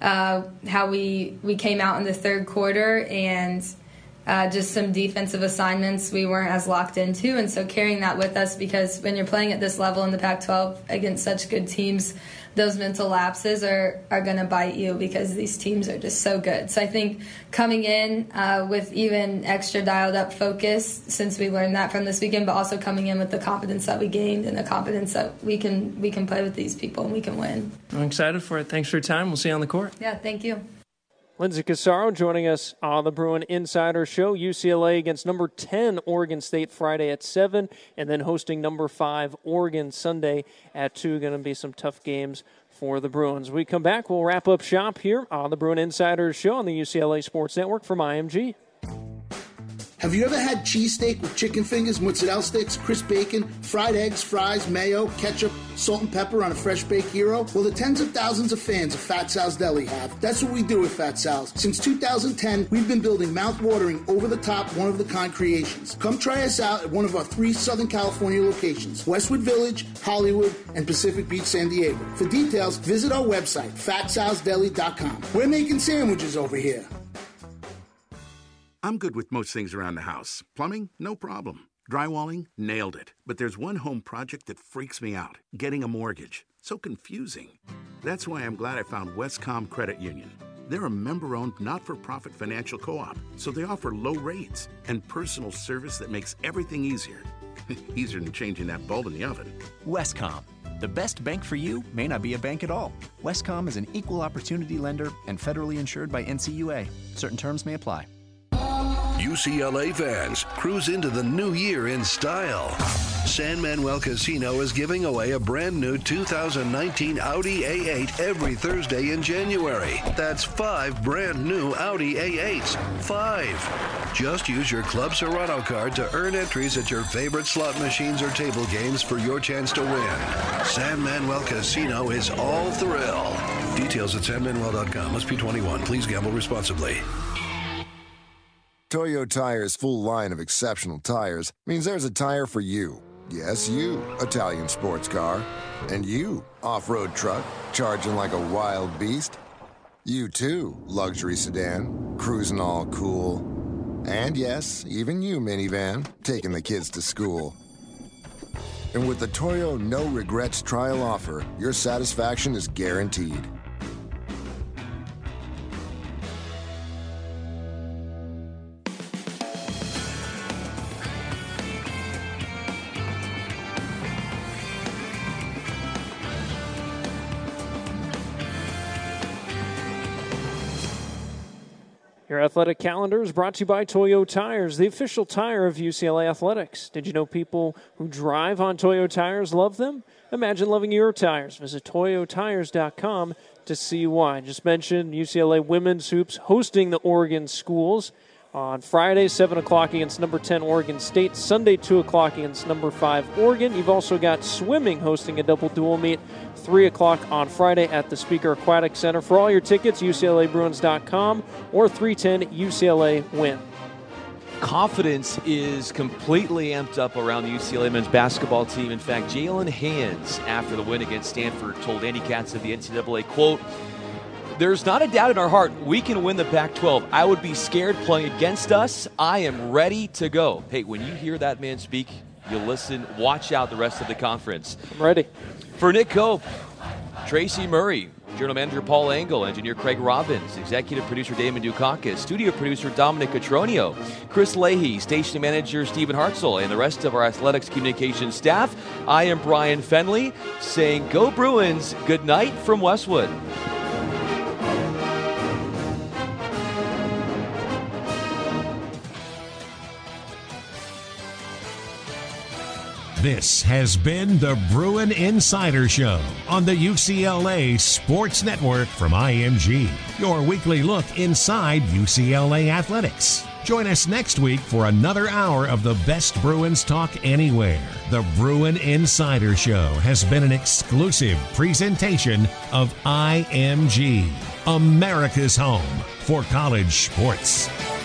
how we came out in the third quarter and just some defensive assignments we weren't as locked into, and so carrying that with us, because when you're playing at this level in the Pac-12 against such good teams, those mental lapses are going to bite you because these teams are just so good. So I think coming in with even extra dialed up focus, since we learned that from this weekend, but also coming in with the confidence that we gained and the confidence that we can play with these people and we can win. I'm excited for it. Thanks for your time. We'll see you on the court. Yeah, thank you. Lindsay Cassaro joining us on the Bruin Insider Show. UCLA against number 10 Oregon State Friday at 7, and then hosting number 5 Oregon Sunday at 2. Going to be some tough games for the Bruins. When we come back, we'll wrap up shop here on the Bruin Insider Show on the UCLA Sports Network from IMG. Have you ever had cheesesteak with chicken fingers, mozzarella sticks, crisp bacon, fried eggs, fries, mayo, ketchup, salt and pepper on a fresh baked hero? Well, the tens of thousands of fans of Fat Sal's Deli have. That's what we do at Fat Sal's. Since 2010, we've been building mouth-watering, over-the-top, one-of-the-kind creations. Come try us out at one of our 3 Southern California locations, Westwood Village, Hollywood, and Pacific Beach, San Diego. For details, visit our website, fatsalsdeli.com. We're making sandwiches over here. I'm good with most things around the house. Plumbing, no problem. Drywalling, nailed it. But there's one home project that freaks me out. Getting a mortgage. So confusing. That's why I'm glad I found Westcom Credit Union. They're a member-owned, not-for-profit financial co-op, so they offer low rates and personal service that makes everything easier. Easier than changing that bulb in the oven. Westcom. The best bank for you may not be a bank at all. Westcom is an equal opportunity lender and federally insured by NCUA. Certain terms may apply. UCLA fans, cruise into the new year in style. San Manuel Casino is giving away a brand new 2019 Audi A8 every Thursday in January. That's 5 brand new Audi A8s. 5. Just use your Club Serrano card to earn entries at your favorite slot machines or table games for your chance to win. San Manuel Casino is all thrill. Details at sanmanuel.com. Must be 21. Please gamble responsibly. Toyo Tire's full line of exceptional tires means there's a tire for you. Yes, you, Italian sports car. And you, off-road truck, charging like a wild beast. You too, luxury sedan, cruising all cool. And yes, even you, minivan, taking the kids to school. And with the Toyo No Regrets trial offer, your satisfaction is guaranteed. Your athletic calendar is brought to you by Toyo Tires, the official tire of UCLA Athletics. Did you know people who drive on Toyo Tires love them? Imagine loving your tires. Visit toyotires.com to see why. Just mentioned UCLA women's hoops hosting the Oregon schools on Friday, 7 o'clock against number 10 Oregon State. Sunday, 2 o'clock against number 5 Oregon. You've also got swimming hosting a double dual meet, 3 o'clock on Friday at the Speaker Aquatic Center. For all your tickets, UCLABruins.com or 310 UCLA WIN. Confidence is completely amped up around the UCLA men's basketball team. In fact, Jalen Hands, after the win against Stanford, told Andy Katz of the NCAA, quote, "There's not a doubt in our heart we can win the Pac-12. I would be scared playing against us. I am ready to go." Hey, when you hear that man speak, you'll listen, watch out the rest of the conference. I'm ready. For Nick Cope, Tracy Murray General Manager Paul Engel, Engineer Craig Robbins, Executive Producer Damon Dukakis, Studio Producer Dominic Cotronio, Chris Leahy, Station Manager Stephen Hartzell, and the rest of our athletics communications staff. I am Brian Fenley, saying go Bruins. Good night from Westwood. This has been the Bruin Insider Show on the UCLA Sports Network from IMG, your weekly look inside UCLA athletics. Join us next week for another hour of the best Bruins talk anywhere. The Bruin Insider Show has been an exclusive presentation of IMG, America's home for college sports.